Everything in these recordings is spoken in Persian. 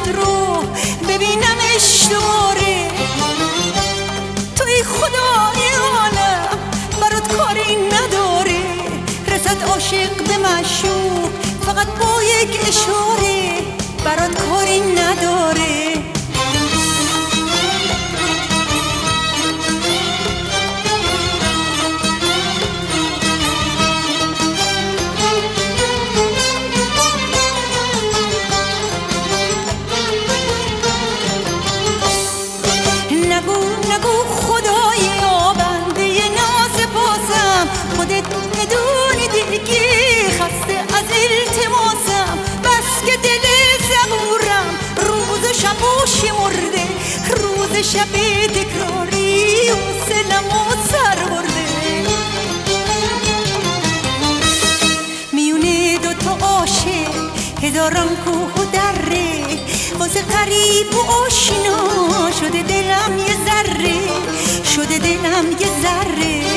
خود رو ببینمش دوباره. توی خدای عالم برات کاری نداره، رسد عاشق به معشوق فقط با یک اشاره، برات کاری نداره. نگو خدایا بنده ناز بازم، خودت میدونی دیگه خسته از التماسم. بس که دل صبورم روز و شب و شمرده، روز شب تکراری و سلم و سر برده. میونه دوتا عاشق هزاران کوه و دره، واسه قریب و آشنا شده دلم یه ذره، شده دلم یه ذره.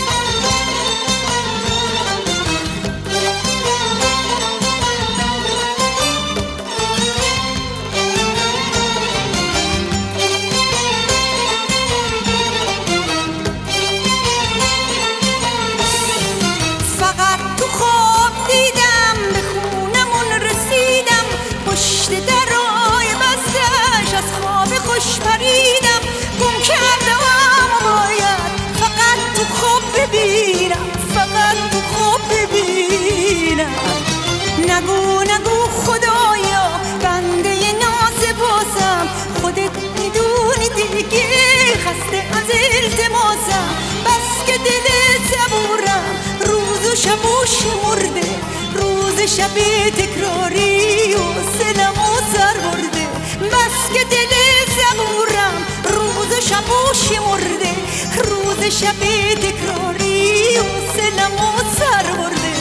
فقط تو خواب دیدم به خونمون رسیدم، پشت درای بستش از خواب خوش پریدم. گم کردم و باید فقط تو خواب ببینم، فقط تو خواب ببینم. نگو خدایا بنده ناز بازم، خودت میدونی دیگه خسته از التماسم. بس که دل صبورم روز و شب و شمرده، روز شب تکراری و سلم و سر برده. بس که دل صبورم روز و شب و شمرده، روز شب تکراری و سلم و سر برده.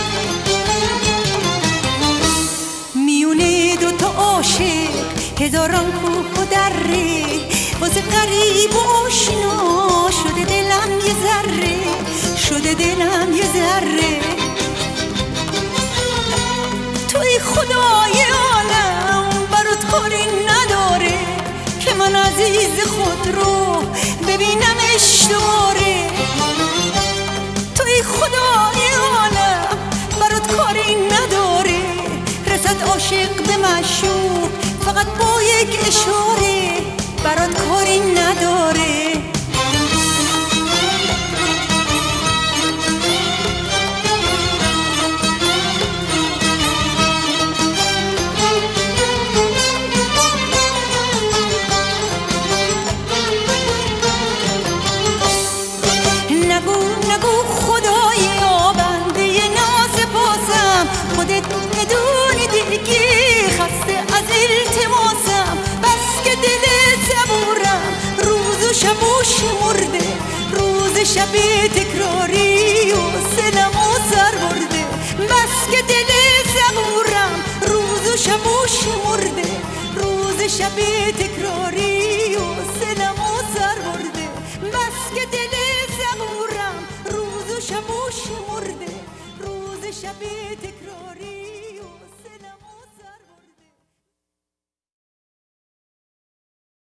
میونه دوتا عاشق هزاران کوه و دره، واسه قریب و آشنا شده دلم یه ذره، شده دلم یه ذره. توی خدای عالم برات کاری نداره که من عزیز خود رو ببینمش دوباره. توی خدای عالم برات کاری نداره، رسد عاشق به معشوق فقط با یک اشاره، برات کاری نداره. نگو خدایا بنده ناز بازم، خودت میدونی دیگه خسته از التماسم. بس که دل صبورم روز و شب و شمرده، روز شب تکراری و سلم و سر برده. بس که دل صبورم روز و شب و شمرده، روز شب تکراری و سلم و سر برده. بس که دل صبورم روز و شب و شمرده، روز شب